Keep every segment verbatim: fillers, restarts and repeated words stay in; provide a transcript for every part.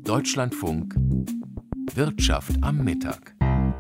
Deutschlandfunk Wirtschaft am Mittag.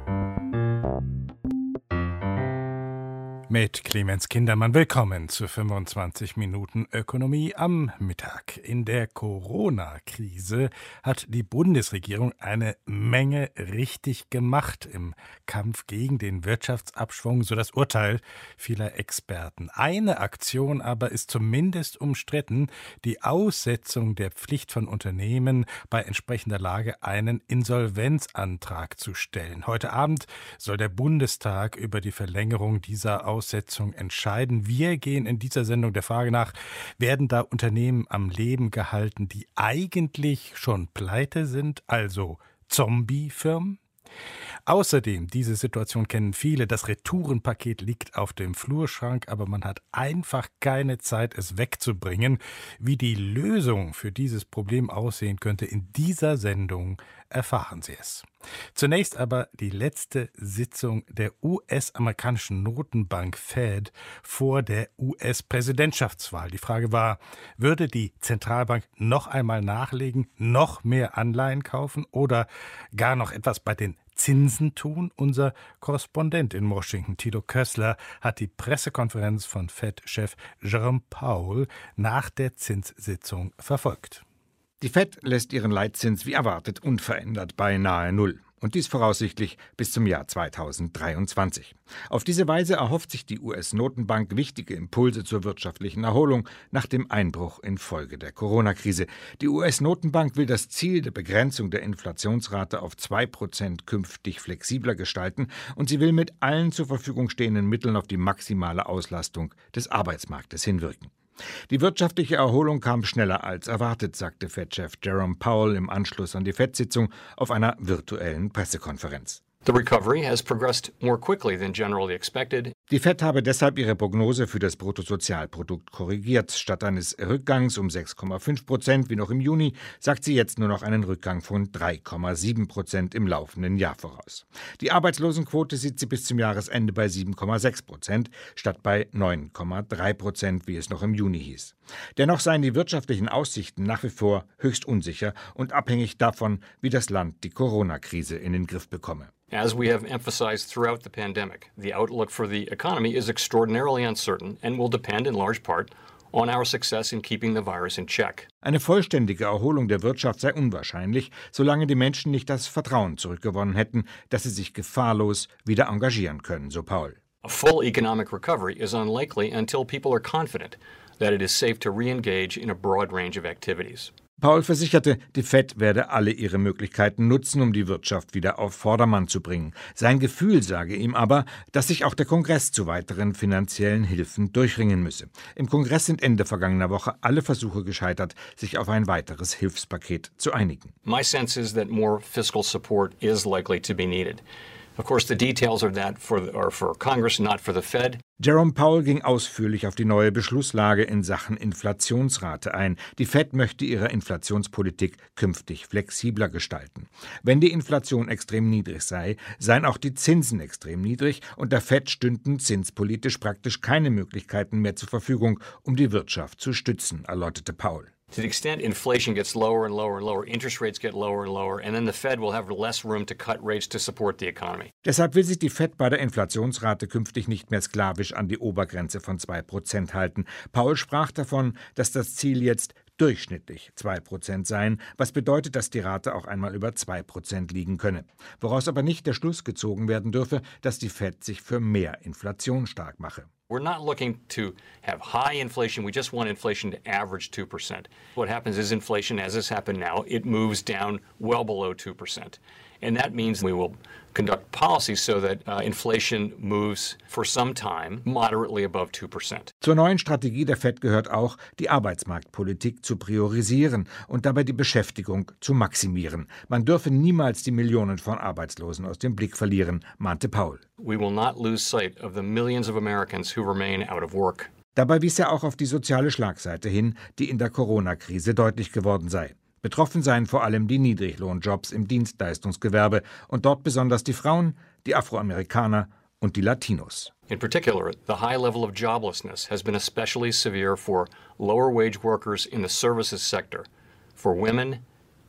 Mit Clemens Kindermann willkommen zu fünfundzwanzig Minuten Ökonomie am Mittag. In der Corona-Krise hat die Bundesregierung eine Menge richtig gemacht im Kampf gegen den Wirtschaftsabschwung, so das Urteil vieler Experten. Eine Aktion aber ist zumindest umstritten: die Aussetzung der Pflicht von Unternehmen, bei entsprechender Lage einen Insolvenzantrag zu stellen. Heute Abend soll der Bundestag über die Verlängerung dieser Aussetzung entscheiden. Wir gehen in dieser Sendung der Frage nach: Werden da Unternehmen am Leben gehalten, die eigentlich schon pleite sind, also Zombie-Firmen? Außerdem, diese Situation kennen viele, das Retourenpaket liegt auf dem Flurschrank, aber man hat einfach keine Zeit, es wegzubringen. Wie die Lösung für dieses Problem aussehen könnte, in dieser Sendung erfahren Sie es. Zunächst aber die letzte Sitzung der U S-amerikanischen Notenbank Fed vor der U S-Präsidentschaftswahl. Die Frage war: Würde die Zentralbank noch einmal nachlegen, noch mehr Anleihen kaufen oder gar noch etwas bei den Zinsen tun? Unser Korrespondent in Washington, Thilo Kössler, hat die Pressekonferenz von Fed-Chef Jerome Powell nach der Zinssitzung verfolgt. Die Fed lässt ihren Leitzins wie erwartet unverändert bei nahe Null. Und dies voraussichtlich bis zum Jahr zweitausenddreiundzwanzig. Auf diese Weise erhofft sich die U S-Notenbank wichtige Impulse zur wirtschaftlichen Erholung nach dem Einbruch infolge der Corona-Krise. Die U S-Notenbank will das Ziel der Begrenzung der Inflationsrate auf zwei Prozent künftig flexibler gestalten und sie will mit allen zur Verfügung stehenden Mitteln auf die maximale Auslastung des Arbeitsmarktes hinwirken. Die wirtschaftliche Erholung kam schneller als erwartet, sagte Fed-Chef Jerome Powell im Anschluss an die Fed-Sitzung auf einer virtuellen Pressekonferenz. The recovery has progressed more quickly than generally expected. Die Fed habe deshalb ihre Prognose für das Bruttosozialprodukt korrigiert. Statt eines Rückgangs um sechs Komma fünf Prozent wie noch im Juni, sagt sie jetzt nur noch einen Rückgang von drei Komma sieben Prozent im laufenden Jahr voraus. Die Arbeitslosenquote sieht sie bis zum Jahresende bei sieben Komma sechs Prozent statt bei neun Komma drei Prozent, wie es noch im Juni hieß. Dennoch seien die wirtschaftlichen Aussichten nach wie vor höchst unsicher und abhängig davon, wie das Land die Corona-Krise in den Griff bekomme. As we have emphasized throughout the pandemic, the outlook for the economy is extraordinarily uncertain and will depend in large part on our success in keeping the virus in check. Eine vollständige Erholung der Wirtschaft sei unwahrscheinlich, solange die Menschen nicht das Vertrauen zurückgewonnen hätten, dass sie sich gefahrlos wieder engagieren können, so Paul. A full economic recovery is unlikely until people are confident that it is safe to re-engage in a broad range of activities. Paul versicherte, die Fed werde alle ihre Möglichkeiten nutzen, um die Wirtschaft wieder auf Vordermann zu bringen. Sein Gefühl sage ihm aber, dass sich auch der Kongress zu weiteren finanziellen Hilfen durchringen müsse. Im Kongress sind Ende vergangener Woche alle Versuche gescheitert, sich auf ein weiteres Hilfspaket zu einigen. My sense is that more fiscal support is likely to be needed. Of course, the details are that for the, are for Congress, not for the Fed. Jerome Powell ging ausführlich auf die neue Beschlusslage in Sachen Inflationsrate ein. Die Fed möchte ihre Inflationspolitik künftig flexibler gestalten. Wenn die Inflation extrem niedrig sei, seien auch die Zinsen extrem niedrig und der Fed stünden zinspolitisch praktisch keine Möglichkeiten mehr zur Verfügung, um die Wirtschaft zu stützen, erläuterte Powell. To the extent inflation gets lower and lower and lower, interest rates get lower and lower, and then the Fed will have less room to cut rates to support the economy. Deshalb will sich die Fed bei der Inflationsrate künftig nicht mehr sklavisch an die Obergrenze von zwei Prozent halten. Paul sprach davon, dass das Ziel jetzt durchschnittlich zwei Prozent seien, was bedeutet, dass die Rate auch einmal über zwei Prozent liegen könne. Woraus aber nicht der Schluss gezogen werden dürfe, dass die Fed sich für mehr Inflation stark mache. We're not looking to have high inflation. We just want inflation to average two percent. What happens is inflation, as has happened now, it moves down well below two percent. And that means we will conduct policies so that uh, inflation moves for some time moderately above two percent. Zur neuen Strategie der Fed gehört auch, die Arbeitsmarktpolitik zu priorisieren und dabei die Beschäftigung zu maximieren. Man dürfe niemals die Millionen von Arbeitslosen aus dem Blick verlieren, mahnte Paul. We will not lose sight of the millions of Americans who remain out of work. Dabei wies er auch auf die soziale Schlagseite hin, die in der Corona-Krise deutlich geworden sei. Betroffen seien vor allem die Niedriglohnjobs im Dienstleistungsgewerbe und dort besonders die Frauen, die Afroamerikaner und die Latinos. In particular, the high level of joblessness has been especially severe for lower wage workers in the services sector, for women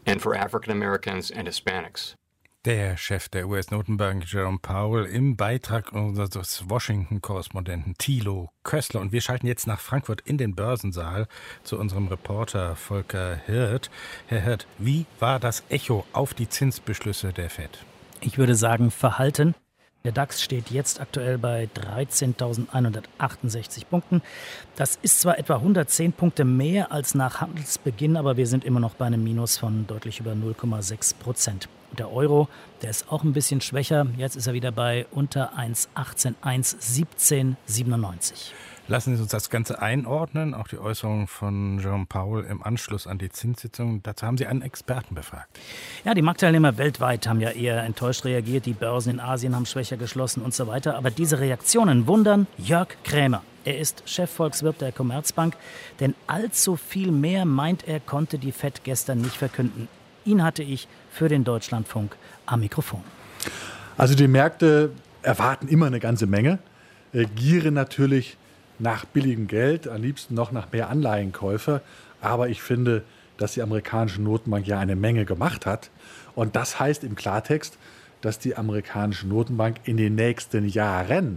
and for African Americans and Hispanics. Der Chef der U S-Notenbank Jerome Powell im Beitrag unseres Washington-Korrespondenten Thilo Kössler. Und wir schalten jetzt nach Frankfurt in den Börsensaal zu unserem Reporter Volker Hirt. Herr Hirt, wie war das Echo auf die Zinsbeschlüsse der Fed? Ich würde sagen, verhalten. Der DAX steht jetzt aktuell bei dreizehntausendeinhundertachtundsechzig Punkten. Das ist zwar etwa hundertzehn Punkte mehr als nach Handelsbeginn, aber wir sind immer noch bei einem Minus von deutlich über null Komma sechs Prozent. Der Euro, der ist auch ein bisschen schwächer. Jetzt ist er wieder bei unter eins Komma achtzehn, eins Komma siebzehn siebenundneunzig. Lassen Sie uns das Ganze einordnen, auch die Äußerungen von Jerome Powell im Anschluss an die Zinssitzung. Dazu haben Sie einen Experten befragt. Ja, die Marktteilnehmer weltweit haben ja eher enttäuscht reagiert. Die Börsen in Asien haben schwächer geschlossen und so weiter. Aber diese Reaktionen wundern Jörg Krämer. Er ist Chefvolkswirt der Commerzbank. Denn allzu viel mehr, meint er, konnte die Fed gestern nicht verkünden. Ihn hatte ich für den Deutschlandfunk am Mikrofon. Also die Märkte erwarten immer eine ganze Menge, äh, gieren natürlich nach billigem Geld, am liebsten noch nach mehr Anleihenkäufe. Aber ich finde, dass die amerikanische Notenbank ja eine Menge gemacht hat. Und das heißt im Klartext, dass die amerikanische Notenbank in den nächsten Jahren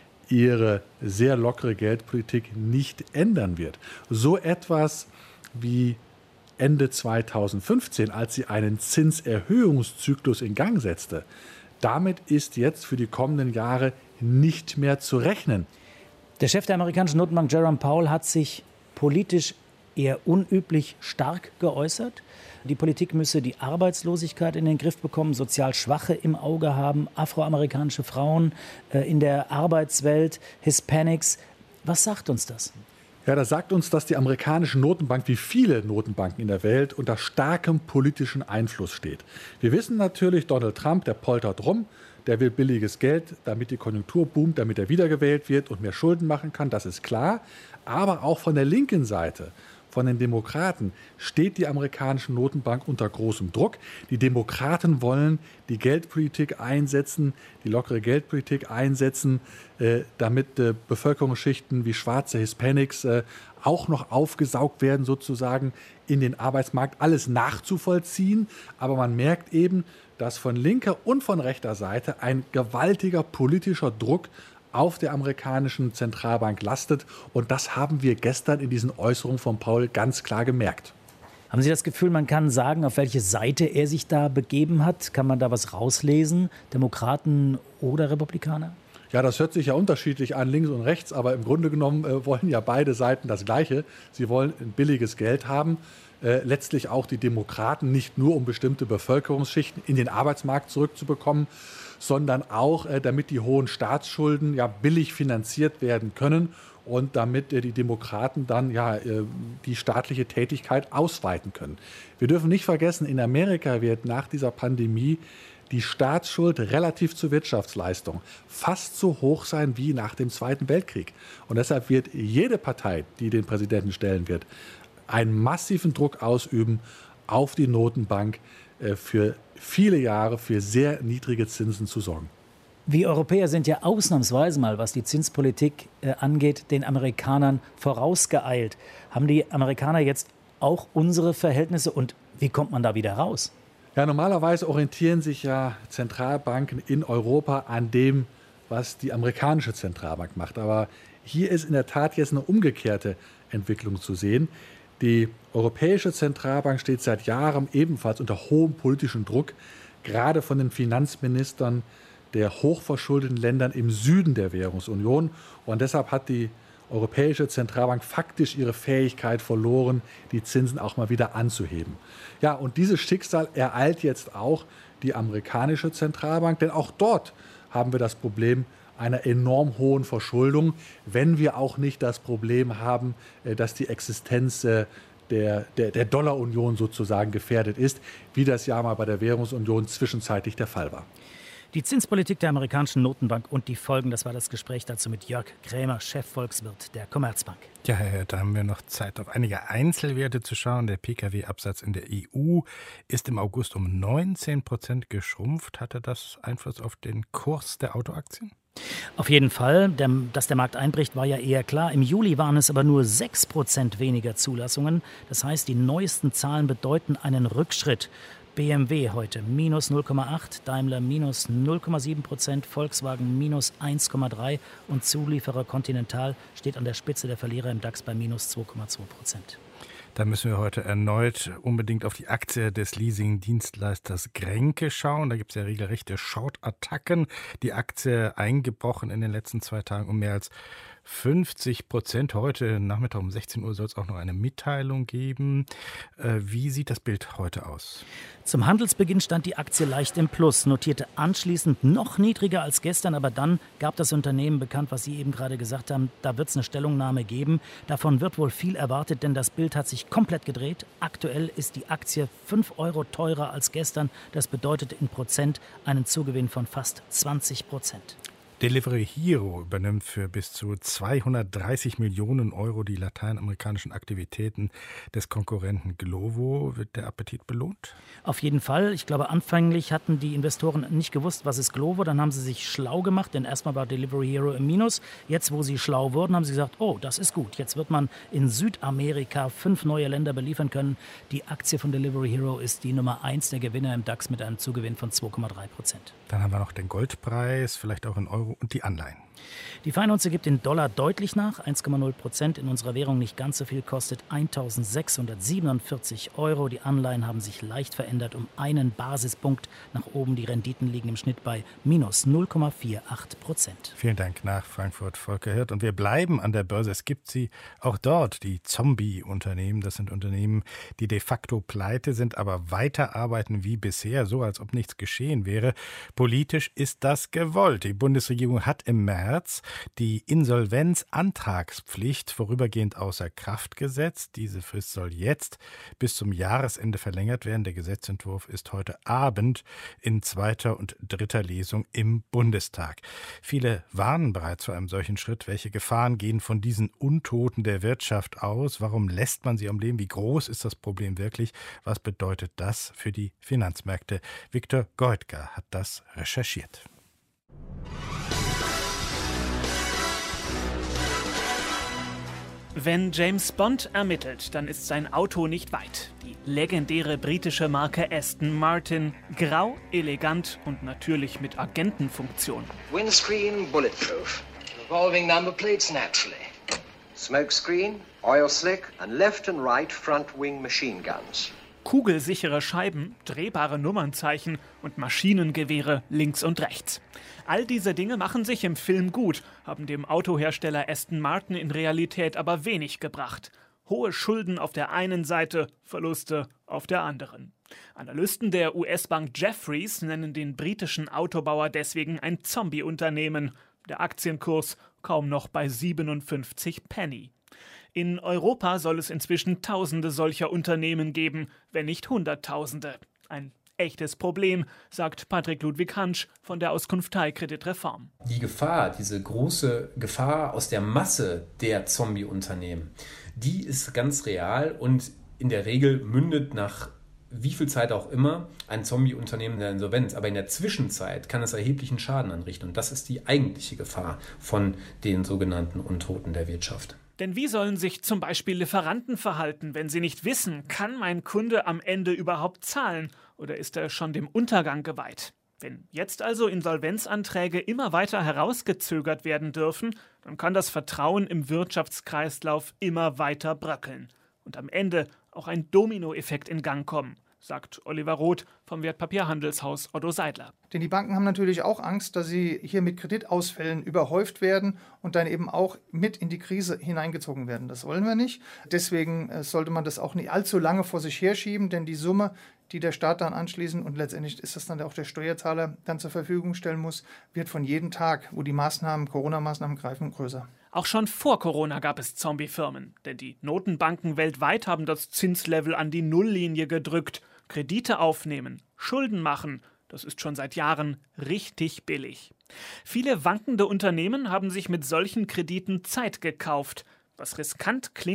ihre sehr lockere Geldpolitik nicht ändern wird. So etwas wie Ende zweitausendfünfzehn, als sie einen Zinserhöhungszyklus in Gang setzte, damit ist jetzt für die kommenden Jahre nicht mehr zu rechnen. Der Chef der amerikanischen Notenbank, Jerome Powell, hat sich politisch eher unüblich stark geäußert. Die Politik müsse die Arbeitslosigkeit in den Griff bekommen, sozial Schwache im Auge haben, afroamerikanische Frauen äh, in der Arbeitswelt, Hispanics. Was sagt uns das? Ja, das sagt uns, dass die amerikanische Notenbank, wie viele Notenbanken in der Welt, unter starkem politischen Einfluss steht. Wir wissen natürlich, Donald Trump, der poltert rum, der will billiges Geld, damit die Konjunktur boomt, damit er wiedergewählt wird und mehr Schulden machen kann, das ist klar. Aber auch von der linken Seite, von den Demokraten, steht die amerikanische Notenbank unter großem Druck. Die Demokraten wollen die Geldpolitik einsetzen, die lockere Geldpolitik einsetzen, äh, damit äh, Bevölkerungsschichten wie schwarze Hispanics äh, auch noch aufgesaugt werden, sozusagen in den Arbeitsmarkt, alles nachzuvollziehen. Aber man merkt eben, dass von linker und von rechter Seite ein gewaltiger politischer Druck auf der amerikanischen Zentralbank lastet. Und das haben wir gestern in diesen Äußerungen von Powell ganz klar gemerkt. Haben Sie das Gefühl, man kann sagen, auf welche Seite er sich da begeben hat? Kann man da was rauslesen? Demokraten oder Republikaner? Ja, das hört sich ja unterschiedlich an, links und rechts, aber im Grunde genommen äh, wollen ja beide Seiten das Gleiche. Sie wollen ein billiges Geld haben. Äh, letztlich auch die Demokraten, nicht nur um bestimmte Bevölkerungsschichten in den Arbeitsmarkt zurückzubekommen, sondern auch, äh, damit die hohen Staatsschulden ja billig finanziert werden können und damit äh, die Demokraten dann ja äh, die staatliche Tätigkeit ausweiten können. Wir dürfen nicht vergessen, in Amerika wird nach dieser Pandemie die Staatsschuld relativ zur Wirtschaftsleistung fast so hoch sein wie nach dem Zweiten Weltkrieg. Und deshalb wird jede Partei, die den Präsidenten stellen wird, einen massiven Druck ausüben auf die Notenbank, äh, für viele Jahre für sehr niedrige Zinsen zu sorgen. Wir Europäer sind ja ausnahmsweise mal, was die Zinspolitik äh, angeht, den Amerikanern vorausgeeilt. Haben die Amerikaner jetzt auch unsere Verhältnisse und wie kommt man da wieder raus? Ja, normalerweise orientieren sich ja Zentralbanken in Europa an dem, was die amerikanische Zentralbank macht. Aber hier ist in der Tat jetzt eine umgekehrte Entwicklung zu sehen. Die Europäische Zentralbank steht seit Jahren ebenfalls unter hohem politischen Druck, gerade von den Finanzministern der hochverschuldeten Ländern im Süden der Währungsunion. Und deshalb hat die Europäische Zentralbank faktisch ihre Fähigkeit verloren, die Zinsen auch mal wieder anzuheben. Ja, und dieses Schicksal ereilt jetzt auch die amerikanische Zentralbank, denn auch dort haben wir das Problem einer enorm hohen Verschuldung, wenn wir auch nicht das Problem haben, dass die Existenz der, der, der Dollarunion sozusagen gefährdet ist, wie das ja mal bei der Währungsunion zwischenzeitlich der Fall war. Die Zinspolitik der amerikanischen Notenbank und die Folgen, das war das Gespräch dazu mit Jörg Krämer, Chefvolkswirt der Commerzbank. Ja, da haben wir noch Zeit, auf einige Einzelwerte zu schauen. Der P K W-Absatz in der E U ist im August um neunzehn Prozent geschrumpft. Hatte das Einfluss auf den Kurs der Autoaktien? Auf jeden Fall, der, dass der Markt einbricht, war ja eher klar. Im Juli waren es aber nur sechs Prozent weniger Zulassungen. Das heißt, die neuesten Zahlen bedeuten einen Rückschritt. B M W heute minus null Komma acht, Daimler minus null Komma sieben Prozent, Volkswagen minus eins Komma drei und Zulieferer Continental steht an der Spitze der Verlierer im DAX bei minus zwei Komma zwei Prozent. Da müssen wir heute erneut unbedingt auf die Aktie des Leasing-Dienstleisters Grenke schauen. Da gibt es ja regelrechte Short-Attacken. Die Aktie eingebrochen in den letzten zwei Tagen um mehr als fünfzig Prozent. Heute Nachmittag um sechzehn Uhr soll es auch noch eine Mitteilung geben. Äh, wie sieht das Bild heute aus? Zum Handelsbeginn stand die Aktie leicht im Plus, notierte anschließend noch niedriger als gestern, aber dann gab das Unternehmen bekannt, was Sie eben gerade gesagt haben, da wird es eine Stellungnahme geben. Davon wird wohl viel erwartet, denn das Bild hat sich komplett gedreht. Aktuell ist die Aktie fünf Euro teurer als gestern. Das bedeutet in Prozent einen Zugewinn von fast zwanzig Prozent. Delivery Hero übernimmt für bis zu zweihundertdreißig Millionen Euro die lateinamerikanischen Aktivitäten des Konkurrenten Glovo. Wird der Appetit belohnt? Auf jeden Fall. Ich glaube, anfänglich hatten die Investoren nicht gewusst, was ist Glovo. Dann haben sie sich schlau gemacht, denn erstmal war Delivery Hero im Minus. Jetzt, wo sie schlau wurden, haben sie gesagt, oh, das ist gut. Jetzt wird man in Südamerika fünf neue Länder beliefern können. Die Aktie von Delivery Hero ist die Nummer eins der Gewinner im DAX mit einem Zugewinn von zwei Komma drei Prozent. Dann haben wir noch den Goldpreis, vielleicht auch in Euro und die Anleihen. Die Feinunze gibt in Dollar deutlich nach, eins Komma null Prozent. In unserer Währung nicht ganz so viel, kostet eintausendsechshundertsiebenundvierzig Euro. Die Anleihen haben sich leicht verändert um einen Basispunkt nach oben. Die Renditen liegen im Schnitt bei minus null Komma achtundvierzig Prozent. Vielen Dank nach Frankfurt, Volker Hirt. Und wir bleiben an der Börse. Es gibt sie auch dort, die Zombie-Unternehmen. Das sind Unternehmen, die de facto pleite sind, aber weiterarbeiten wie bisher, so als ob nichts geschehen wäre. Politisch ist das gewollt. Die Bundesregierung hat im März die Insolvenzantragspflicht vorübergehend außer Kraft gesetzt. Diese Frist soll jetzt bis zum Jahresende verlängert werden. Der Gesetzentwurf ist heute Abend in zweiter und dritter Lesung im Bundestag. Viele warnen bereits vor einem solchen Schritt. Welche Gefahren gehen von diesen Untoten der Wirtschaft aus? Warum lässt man sie am Leben? Wie groß ist das Problem wirklich? Was bedeutet das für die Finanzmärkte? Viktor Goldgar hat das recherchiert. Wenn James Bond ermittelt, dann ist sein Auto nicht weit. Die legendäre britische Marke Aston Martin, grau, elegant und natürlich mit Agentenfunktion. Windscreen bulletproof, revolving number plates naturally. Smokescreen, oil slick and left and right front wing machine guns. Kugelsichere Scheiben, drehbare Nummernzeichen und Maschinengewehre links und rechts. All diese Dinge machen sich im Film gut, haben dem Autohersteller Aston Martin in Realität aber wenig gebracht. Hohe Schulden auf der einen Seite, Verluste auf der anderen. Analysten der U S-Bank Jefferies nennen den britischen Autobauer deswegen ein Zombie-Unternehmen. Der Aktienkurs kaum noch bei siebenundfünfzig Penny. In Europa soll es inzwischen Tausende solcher Unternehmen geben, wenn nicht Hunderttausende. Ein echtes Problem, sagt Patrick Ludwig Hansch von der Auskunftei Kreditreform. Die Gefahr, diese große Gefahr aus der Masse der Zombie-Unternehmen, die ist ganz real und in der Regel mündet nach wie viel Zeit auch immer ein Zombie-Unternehmen in der Insolvenz. Aber in der Zwischenzeit kann es erheblichen Schaden anrichten. Und das ist die eigentliche Gefahr von den sogenannten Untoten der Wirtschaft. Denn wie sollen sich zum Beispiel Lieferanten verhalten, wenn sie nicht wissen, kann mein Kunde am Ende überhaupt zahlen oder ist er schon dem Untergang geweiht? Wenn jetzt also Insolvenzanträge immer weiter herausgezögert werden dürfen, dann kann das Vertrauen im Wirtschaftskreislauf immer weiter bröckeln und am Ende auch ein Dominoeffekt in Gang kommen, sagt Oliver Roth vom Wertpapierhandelshaus Otto Seidler. Denn die Banken haben natürlich auch Angst, dass sie hier mit Kreditausfällen überhäuft werden und dann eben auch mit in die Krise hineingezogen werden. Das wollen wir nicht. Deswegen sollte man das auch nicht allzu lange vor sich herschieben, denn die Summe, die der Staat dann anschließend und letztendlich ist das dann auch der Steuerzahler dann zur Verfügung stellen muss, wird von jedem Tag, wo die Maßnahmen, Corona-Maßnahmen greifen, größer. Auch schon vor Corona gab es Zombie-Firmen, denn die Notenbanken weltweit haben das Zinslevel an die Nulllinie gedrückt. Kredite aufnehmen, Schulden machen, das ist schon seit Jahren richtig billig. Viele wankende Unternehmen haben sich mit solchen Krediten Zeit gekauft. Was riskant klingt,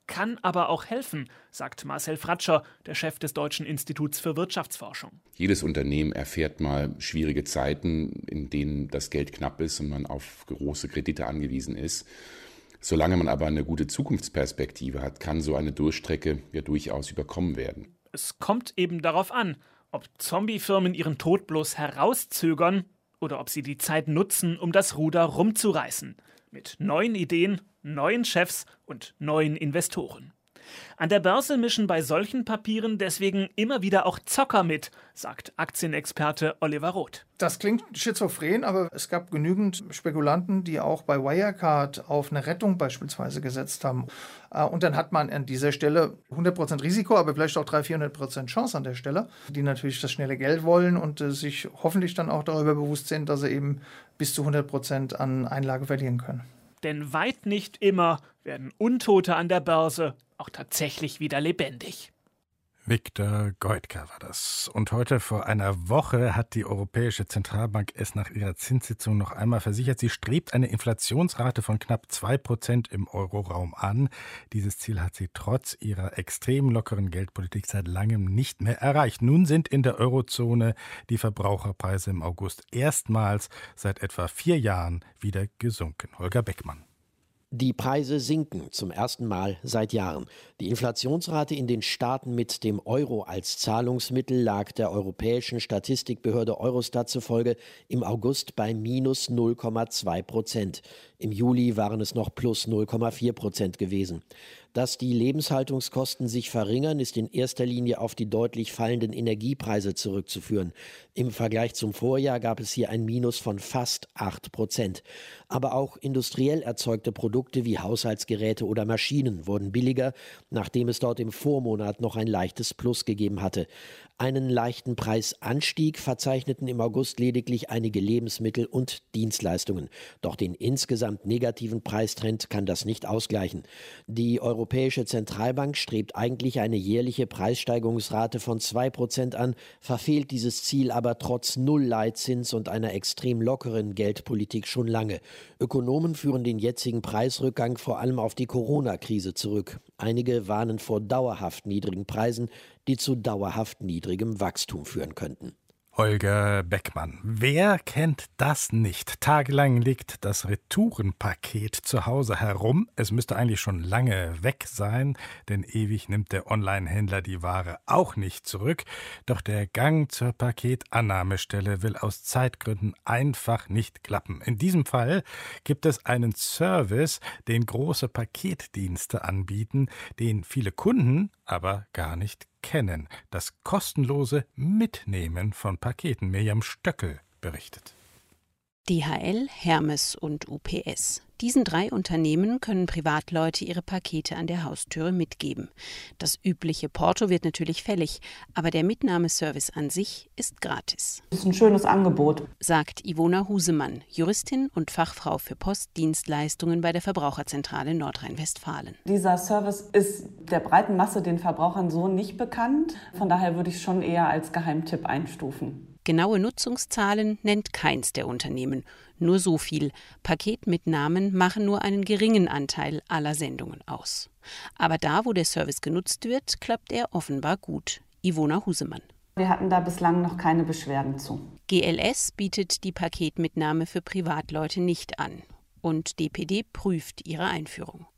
kann aber auch helfen, sagt Marcel Fratscher, der Chef des Deutschen Instituts für Wirtschaftsforschung. Jedes Unternehmen erfährt mal schwierige Zeiten, in denen das Geld knapp ist und man auf große Kredite angewiesen ist. Solange man aber eine gute Zukunftsperspektive hat, kann so eine Durchstrecke ja durchaus überkommen werden. Es kommt eben darauf an, ob Zombie-Firmen ihren Tod bloß herauszögern oder ob sie die Zeit nutzen, um das Ruder rumzureißen. Mit neuen Ideen, neuen Chefs und neuen Investoren. An der Börse mischen bei solchen Papieren deswegen immer wieder auch Zocker mit, sagt Aktienexperte Oliver Roth. Das klingt schizophren, aber es gab genügend Spekulanten, die auch bei Wirecard auf eine Rettung beispielsweise gesetzt haben. Und dann hat man an dieser Stelle hundert Prozent Risiko, aber vielleicht auch dreihundert, vierhundert Prozent Chance an der Stelle, die natürlich das schnelle Geld wollen und sich hoffentlich dann auch darüber bewusst sind, dass sie eben bis zu hundert Prozent an Einlage verlieren können. Denn weit nicht immer werden Untote an der Börse auch tatsächlich wieder lebendig. Viktor Goitka war das. Und heute vor einer Woche hat die Europäische Zentralbank es nach ihrer Zinssitzung noch einmal versichert. Sie strebt eine Inflationsrate von knapp zwei Prozent im Euroraum an. Dieses Ziel hat sie trotz ihrer extrem lockeren Geldpolitik seit langem nicht mehr erreicht. Nun sind in der Eurozone die Verbraucherpreise im August erstmals seit etwa vier Jahren wieder gesunken. Holger Beckmann. Die Preise sinken zum ersten Mal seit Jahren. Die Inflationsrate in den Staaten mit dem Euro als Zahlungsmittel lag der europäischen Statistikbehörde Eurostat zufolge im August bei minus null Komma zwei Prozent. Im Juli waren es noch plus null Komma vier Prozent gewesen. Dass die Lebenshaltungskosten sich verringern, ist in erster Linie auf die deutlich fallenden Energiepreise zurückzuführen. Im Vergleich zum Vorjahr gab es hier ein Minus von fast acht Prozent. Aber auch industriell erzeugte Produkte wie Haushaltsgeräte oder Maschinen wurden billiger, nachdem es dort im Vormonat noch ein leichtes Plus gegeben hatte. Einen leichten Preisanstieg verzeichneten im August lediglich einige Lebensmittel und Dienstleistungen. Doch den insgesamt negativen Preistrend kann das nicht ausgleichen. Die Europäische Zentralbank strebt eigentlich eine jährliche Preissteigerungsrate von zwei Prozent an, verfehlt dieses Ziel aber trotz Null-Leitzins und einer extrem lockeren Geldpolitik schon lange. Ökonomen führen den jetzigen Preisrückgang vor allem auf die Corona-Krise zurück. Einige warnen vor dauerhaft niedrigen Preisen, die zu dauerhaft niedrigem Wachstum führen könnten. Holger Beckmann. Wer kennt das nicht? Tagelang liegt das Retourenpaket zu Hause herum. Es müsste eigentlich schon lange weg sein, denn ewig nimmt der Online-Händler die Ware auch nicht zurück. Doch der Gang zur Paketannahmestelle will aus Zeitgründen einfach nicht klappen. In diesem Fall gibt es einen Service, den große Paketdienste anbieten, den viele Kunden aber gar nicht kennen. Das kostenlose Mitnehmen von Paketen. Mirjam Stöckel berichtet. D H L, Hermes und U P S. Diesen drei Unternehmen können Privatleute ihre Pakete an der Haustüre mitgeben. Das übliche Porto wird natürlich fällig, aber der Mitnahmeservice an sich ist gratis. Das ist ein schönes Angebot, sagt Ivona Husemann, Juristin und Fachfrau für Postdienstleistungen bei der Verbraucherzentrale Nordrhein-Westfalen. Dieser Service ist der breiten Masse, den Verbrauchern, so nicht bekannt. Von daher würde ich es schon eher als Geheimtipp einstufen. Genaue Nutzungszahlen nennt keins der Unternehmen. Nur so viel: Paketmitnahmen machen nur einen geringen Anteil aller Sendungen aus. Aber da, wo der Service genutzt wird, klappt er offenbar gut. Ivona Husemann. Wir hatten da bislang noch keine Beschwerden zu. G L S bietet die Paketmitnahme für Privatleute nicht an. Und D P D prüft ihre Einführung.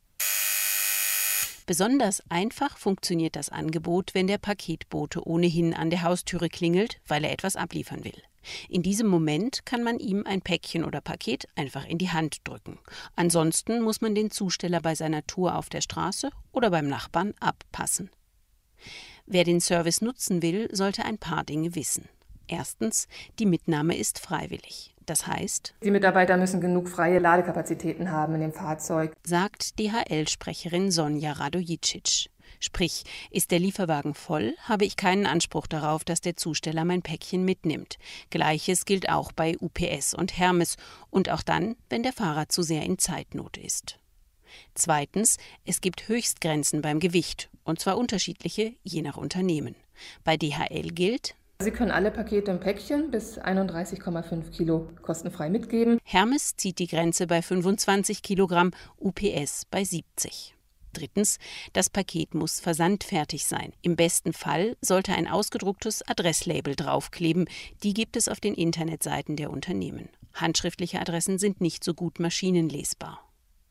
Besonders einfach funktioniert das Angebot, wenn der Paketbote ohnehin an der Haustüre klingelt, weil er etwas abliefern will. In diesem Moment kann man ihm ein Päckchen oder Paket einfach in die Hand drücken. Ansonsten muss man den Zusteller bei seiner Tour auf der Straße oder beim Nachbarn abpassen. Wer den Service nutzen will, sollte ein paar Dinge wissen. Erstens, die Mitnahme ist freiwillig. Das heißt, die Mitarbeiter müssen genug freie Ladekapazitäten haben in dem Fahrzeug, sagt D H L-Sprecherin Sonja Radojicic. Sprich, ist der Lieferwagen voll, habe ich keinen Anspruch darauf, dass der Zusteller mein Päckchen mitnimmt. Gleiches gilt auch bei U P S und Hermes und auch dann, wenn der Fahrer zu sehr in Zeitnot ist. Zweitens, es gibt Höchstgrenzen beim Gewicht, und zwar unterschiedliche, je nach Unternehmen. Bei D H L gilt: Sie können alle Pakete im Päckchen bis einunddreißig Komma fünf Kilo kostenfrei mitgeben. Hermes zieht die Grenze bei fünfundzwanzig Kilogramm, U P S bei siebzig. Drittens, das Paket muss versandfertig sein. Im besten Fall sollte ein ausgedrucktes Adresslabel draufkleben. Die gibt es auf den Internetseiten der Unternehmen. Handschriftliche Adressen sind nicht so gut maschinenlesbar.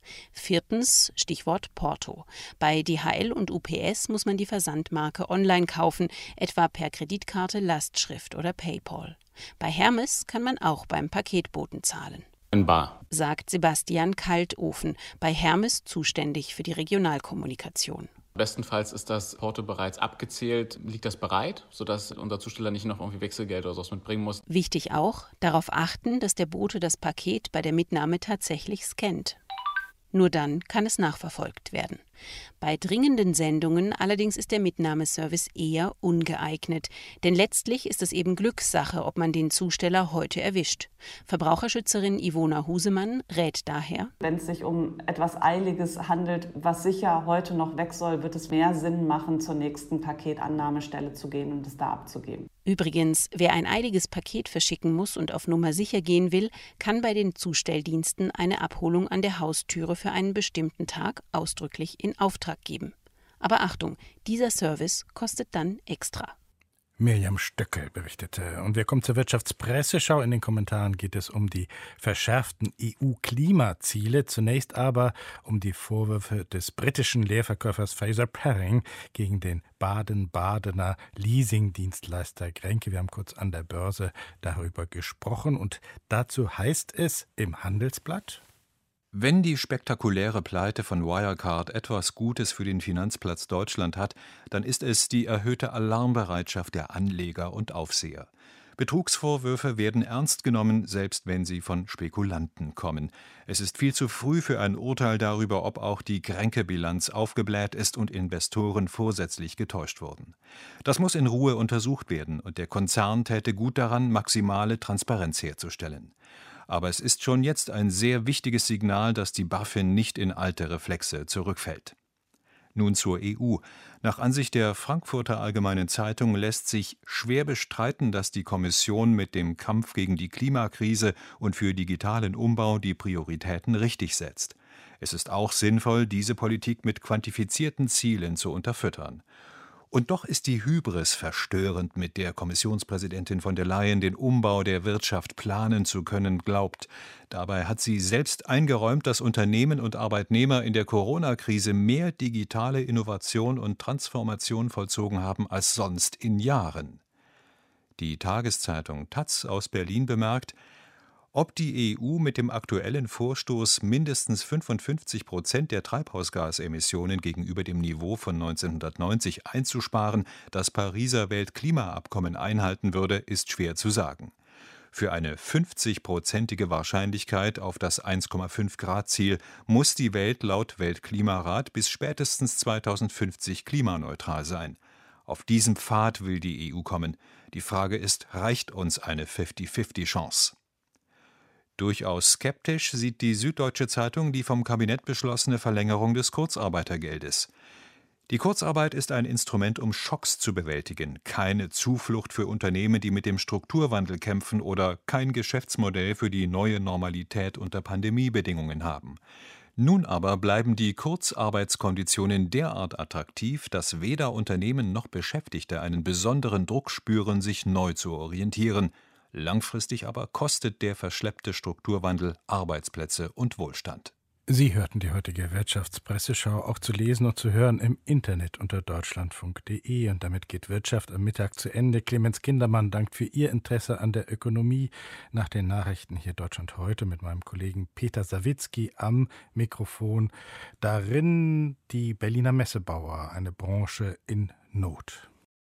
Viertens, Stichwort Porto. Bei D H L und U P S muss man die Versandmarke online kaufen, etwa per Kreditkarte, Lastschrift oder PayPal. Bei Hermes kann man auch beim Paketboten zahlen. In bar, sagt Sebastian Kaltofen, bei Hermes zuständig für die Regionalkommunikation. Bestenfalls ist das Porto bereits abgezählt, liegt das bereit, sodass unser Zusteller nicht noch irgendwie Wechselgeld oder sowas mitbringen muss. Wichtig auch, darauf achten, dass der Bote das Paket bei der Mitnahme tatsächlich scannt. Nur dann kann es nachverfolgt werden. Bei dringenden Sendungen allerdings ist der Mitnahmeservice eher ungeeignet. Denn letztlich ist es eben Glückssache, ob man den Zusteller heute erwischt. Verbraucherschützerin Ivona Husemann rät daher: Wenn es sich um etwas Eiliges handelt, was sicher heute noch weg soll, wird es mehr Sinn machen, zur nächsten Paketannahmestelle zu gehen und es da abzugeben. Übrigens, wer ein eiliges Paket verschicken muss und auf Nummer sicher gehen will, kann bei den Zustelldiensten eine Abholung an der Haustüre für einen bestimmten Tag ausdrücklich in Auftrag geben. Aber Achtung, dieser Service kostet dann extra. Mirjam Stöckel berichtete. Und wir kommen zur Wirtschaftspresseschau. In den Kommentaren geht es um die verschärften E U-Klimaziele. Zunächst aber um die Vorwürfe des britischen Leerverkäufers Fraser Paring gegen den Baden-Badener Leasingdienstleister Grenke. Wir haben kurz an der Börse darüber gesprochen. Und dazu heißt es im Handelsblatt: Wenn die spektakuläre Pleite von Wirecard etwas Gutes für den Finanzplatz Deutschland hat, dann ist es die erhöhte Alarmbereitschaft der Anleger und Aufseher. Betrugsvorwürfe werden ernst genommen, selbst wenn sie von Spekulanten kommen. Es ist viel zu früh für ein Urteil darüber, ob auch die Grenke-Bilanz aufgebläht ist und Investoren vorsätzlich getäuscht wurden. Das muss in Ruhe untersucht werden, und der Konzern täte gut daran, maximale Transparenz herzustellen. Aber es ist schon jetzt ein sehr wichtiges Signal, dass die BaFin nicht in alte Reflexe zurückfällt. Nun zur E U. Nach Ansicht der Frankfurter Allgemeinen Zeitung lässt sich schwer bestreiten, dass die Kommission mit dem Kampf gegen die Klimakrise und für digitalen Umbau die Prioritäten richtig setzt. Es ist auch sinnvoll, diese Politik mit quantifizierten Zielen zu unterfüttern. Und doch ist die Hybris verstörend, mit der Kommissionspräsidentin von der Leyen den Umbau der Wirtschaft planen zu können glaubt. Dabei hat sie selbst eingeräumt, dass Unternehmen und Arbeitnehmer in der Corona-Krise mehr digitale Innovation und Transformation vollzogen haben als sonst in Jahren. Die Tageszeitung Taz aus Berlin bemerkt: Ob die E U mit dem aktuellen Vorstoß mindestens fünfundfünfzig Prozent der Treibhausgasemissionen gegenüber dem Niveau von neunzehnhundertneunzig einzusparen, das Pariser Weltklimaabkommen einhalten würde, ist schwer zu sagen. Für eine fünfzig-prozentige Wahrscheinlichkeit auf das eins Komma fünf Grad Ziel muss die Welt laut Weltklimarat bis spätestens zweitausendfünfzig klimaneutral sein. Auf diesem Pfad will die E U kommen. Die Frage ist, reicht uns eine fünfzig fünfzig Chance? Durchaus skeptisch sieht die Süddeutsche Zeitung die vom Kabinett beschlossene Verlängerung des Kurzarbeitergeldes. Die Kurzarbeit ist ein Instrument, um Schocks zu bewältigen, keine Zuflucht für Unternehmen, die mit dem Strukturwandel kämpfen, oder kein Geschäftsmodell für die neue Normalität unter Pandemiebedingungen haben. Nun aber bleiben die Kurzarbeitskonditionen derart attraktiv, dass weder Unternehmen noch Beschäftigte einen besonderen Druck spüren, sich neu zu orientieren. Langfristig aber kostet der verschleppte Strukturwandel Arbeitsplätze und Wohlstand. Sie hörten die heutige Wirtschaftspresseschau, auch zu lesen und zu hören im Internet unter deutschlandfunk punkt de. Und damit geht Wirtschaft am Mittag zu Ende. Clemens Kindermann dankt für Ihr Interesse an der Ökonomie. Nach den Nachrichten hier Deutschland heute mit meinem Kollegen Peter Sawicki am Mikrofon. Darin die Berliner Messebauer, eine Branche in Not.